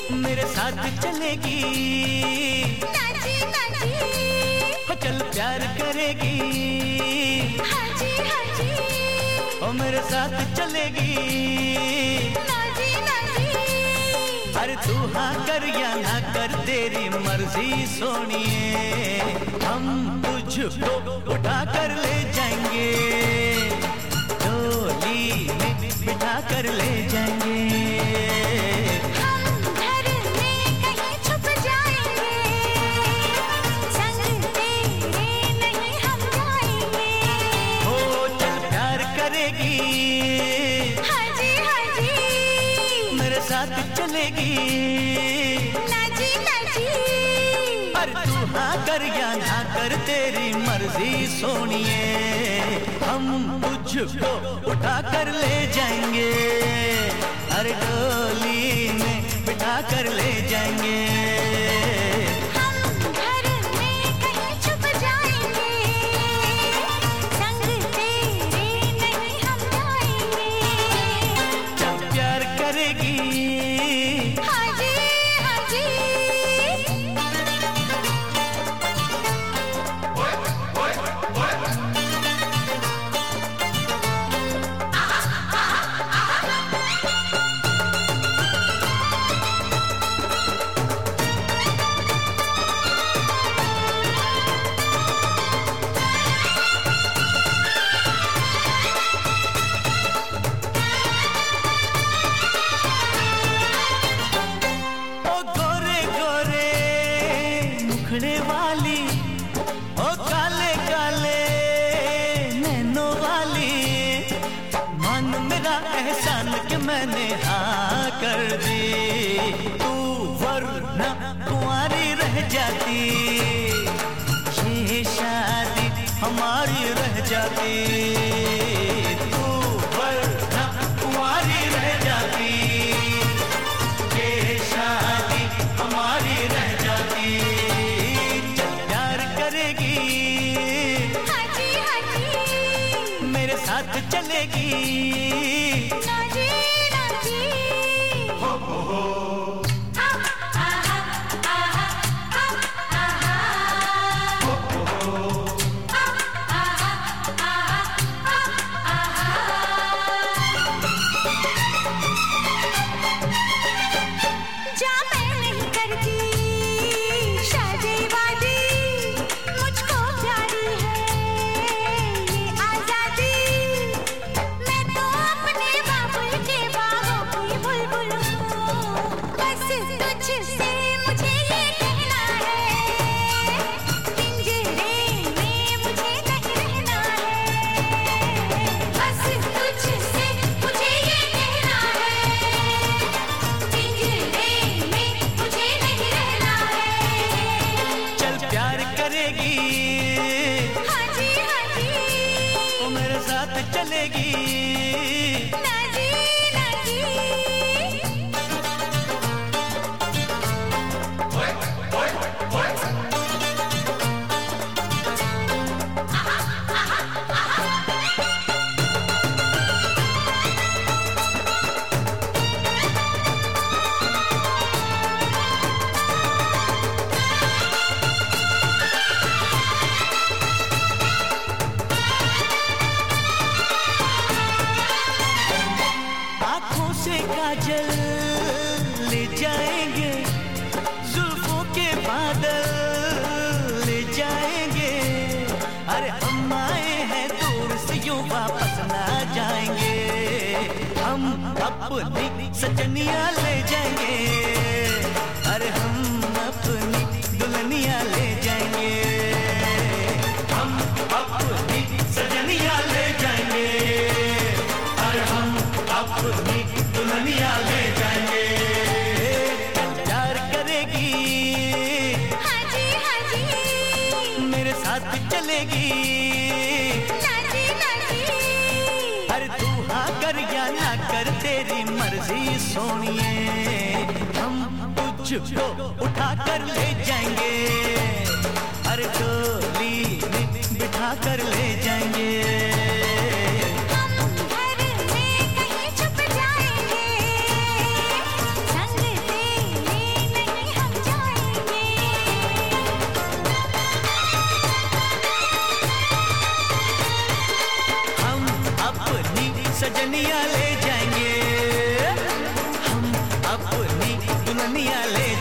मेरे साथ चलेगी, नाची नाची, हो चल प्यार करेगी, हाजी हाजी, ओ मेरे साथ चलेगी, नाची नाची, अरे तू हाँ कर या ना कर तेरी मर्जी सोनिए, हम तुझको उठा कर ले जाएंगे, डोली में बिठा कर ले जाएंगे, हम घर में कहीं छुप जाएंगे, संग तेरे नहीं हम जाएंगे, हो चल प्यार करेगी, हाजी हाजी, मेरे साथ चलेगी, नाची नाची, पर तू हाँ कर या ना कर तेरी मर्जी सोनिए, हम तुझको उठा कर ले जाएंगे, अरे डोली में बिठा कर ले जाएंगे, हम घर में कहीं छुप जाएंगे, संग तेरे नहीं हम जाएंगे, जब प्यार करेगी, हाजी हाजी, मुखड़े वाली, ओ काले काले नैनों वाली, मन मेरा एहसान कि मैंने हाँ कर दी, तू वरना कुंवारी रह जाती, ये शादी हमारी रह जाती, तू वरना कुंवारी रह जाती, ये शादी हमारी रह जाती, जब प्यार करेगी, हाजी हाजी, मेरे साथ चलेगी, नाची नाची, हो हो, जा मैं नहीं करती शादी-वादी, मुझको प्यारी है ये आजादी, मैं तो अपने बाबुल के बागों की बुलबुल हूँ, बस तुझसे मुझे ये कहना है, पिंजरे में मुझे नहीं रहना है, बस तुझसे मुझे ये कहना है, पिंजरे में मुझे नहीं रहना है, चल प्यार करेगी, हाजी हाजी, वो मेरे साथ चलेगी, नाची नाची, आँखों से काजल ले जाएंगे, जुल्फों के बादल ले जाएंगे, अरे हम आए हैं दूर से यूं वापस ना जाएंगे, हम अपनी सजनियाँ ले जाएंगे, अरे हम अपनी दुल्हनियाँ ले जाएंगे, हम अपनी सजनियाँ ले जाएंगे, अरे हम अपनी दुल्हनियाँ ले जाएंगे, प्यार करेगी, हाजी हाजी, मेरे साथ चलेगी, नाची नाची, अरे तू हाँ कर या ना कर तेरी मर्जी सोनिए, हम तुझको उठा कर ले जाएंगे, अरे डोली में बिठा कर ले जाएंगे, हम घर में कहीं छुप जाएंगे, संग तेरे दुनिया ले